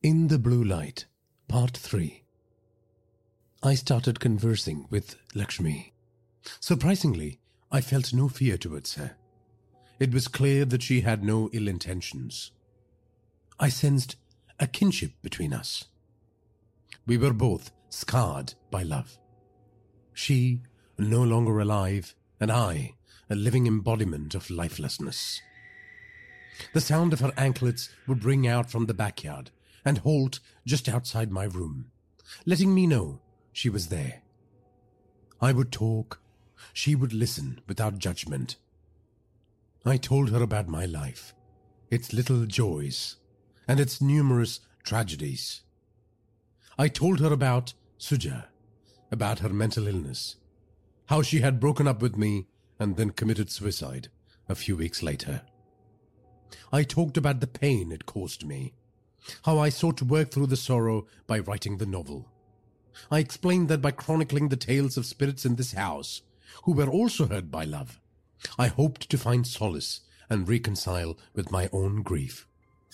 In the Blue Light, Part 3. I started conversing with Lakshmi. Surprisingly, I felt no fear towards her. It was clear that she had no ill intentions. I sensed a kinship between us. We were both scarred by love. She, no longer alive, and I, a living embodiment of lifelessness. The sound of her anklets would ring out from the backyard and halt just outside my room, letting me know she was there. I would talk. She would listen without judgment. I told her about my life, its little joys, and its numerous tragedies. I told her about Suja, about her mental illness, how she had broken up with me and then committed suicide a few weeks later. I talked about the pain it caused me, how I sought to work through the sorrow by writing the novel. I explained that by chronicling the tales of spirits in this house, who were also hurt by love, I hoped to find solace and reconcile with my own grief.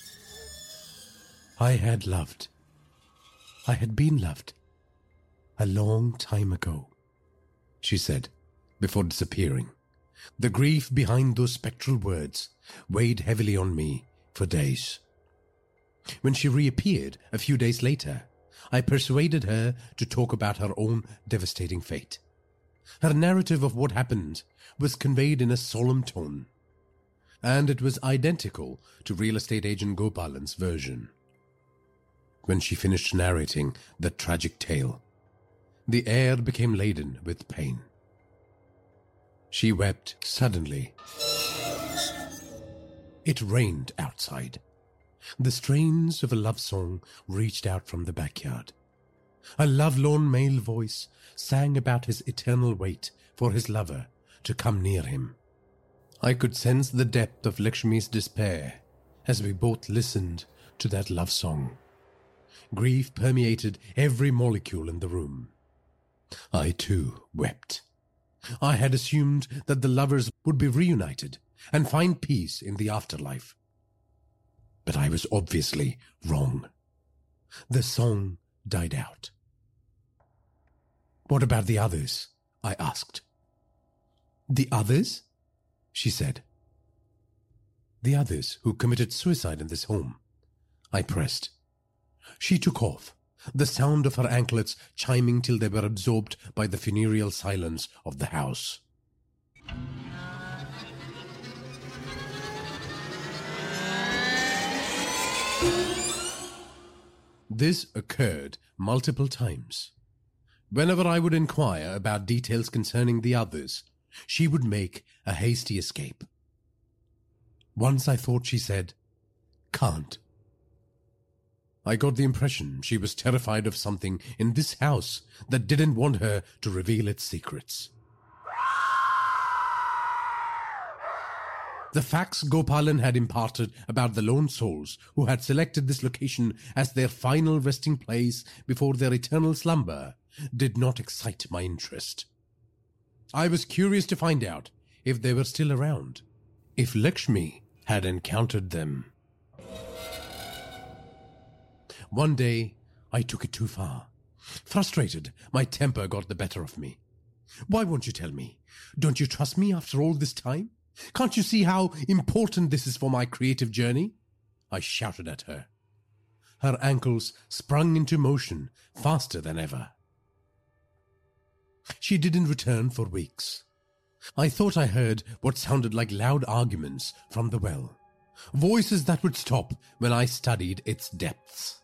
I had loved. I had been loved. A long time ago, she said, before disappearing. The grief behind those spectral words weighed heavily on me for days. When she reappeared a few days later, I persuaded her to talk about her own devastating fate. Her narrative of what happened was conveyed in a solemn tone, and it was identical to real estate agent Gopalan's version. When she finished narrating the tragic tale, the air became laden with pain. She wept suddenly. It rained outside. The strains of a love song reached out from the backyard. A lovelorn male voice sang about his eternal wait for his lover to come near him. I could sense the depth of Lakshmi's despair as we both listened to that love song. Grief permeated every molecule in the room. I too wept. I had assumed that the lovers would be reunited and find peace in the afterlife. But I was obviously wrong. The song died out. What about the others? I asked. The others? She said. The others who committed suicide in this home, I pressed. She took off, the sound of her anklets chiming till they were absorbed by the funereal silence of the house. This occurred multiple times. Whenever I would inquire about details concerning the others, she would make a hasty escape. Once I thought she said, "Can't." I got the impression she was terrified of something in this house that didn't want her to reveal its secrets. The facts Gopalan had imparted about the lone souls who had selected this location as their final resting place before their eternal slumber did not excite my interest. I was curious to find out if they were still around, if Lakshmi had encountered them. One day, I took it too far. Frustrated, my temper got the better of me. "Why won't you tell me? Don't you trust me after all this time? Can't you see how important this is for my creative journey?" I shouted at her. Her ankles sprung into motion faster than ever. She didn't return for weeks. I thought I heard what sounded like loud arguments from the well, voices that would stop when I studied its depths.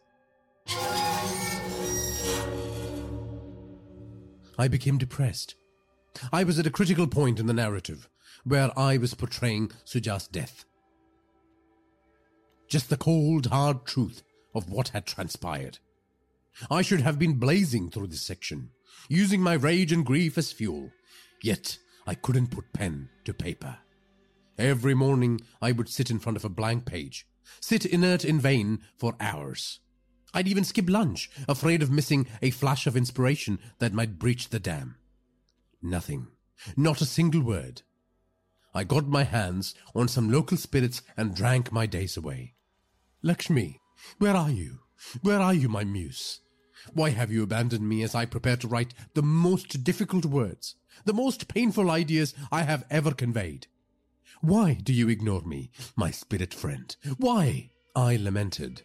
I became depressed. I was at a critical point in the narrative, where I was portraying Suja's death. Just the cold, hard truth of what had transpired. I should have been blazing through this section, using my rage and grief as fuel, yet I couldn't put pen to paper. Every morning I would sit in front of a blank page, sit inert in vain for hours. I'd even skip lunch, afraid of missing a flash of inspiration that might breach the dam. Nothing, not a single word. I got my hands on some local spirits and drank my days away. "Lakshmi, where are you? Where are you, my muse? Why have you abandoned me as I prepare to write the most difficult words, the most painful ideas I have ever conveyed? Why do you ignore me, my spirit friend? Why? I lamented.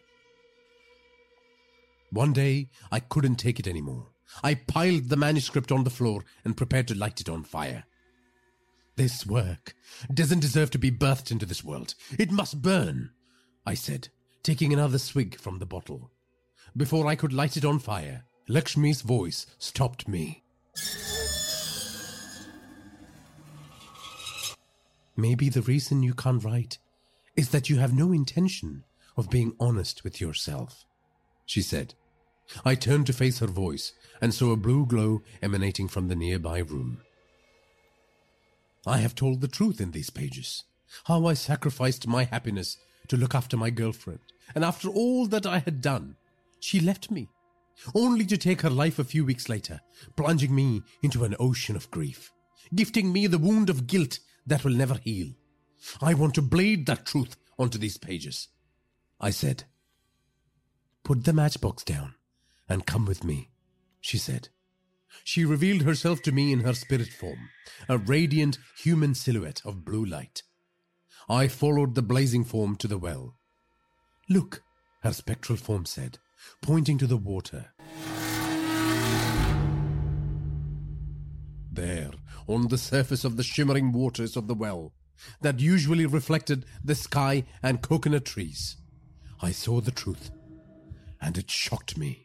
One day, I couldn't take it anymore. I piled the manuscript on the floor and prepared to light it on fire. This work doesn't deserve to be birthed into this world. It must burn, I said, taking another swig from the bottle. Before I could light it on fire, Lakshmi's voice stopped me. Maybe the reason you can't write is that you have no intention of being honest with yourself, she said. I turned to face her voice and saw a blue glow emanating from the nearby room. I have told the truth in these pages, how I sacrificed my happiness to look after my girlfriend, and after all that I had done, she left me, only to take her life a few weeks later, plunging me into an ocean of grief, gifting me the wound of guilt that will never heal. I want to blade that truth onto these pages. I said. Put the matchbox down and come with me, she said. She revealed herself to me in her spirit form, a radiant human silhouette of blue light. I followed the blazing form to the well. Look, her spectral form said, pointing to the water. There, on the surface of the shimmering waters of the well, that usually reflected the sky and coconut trees, I saw the truth, and it shocked me.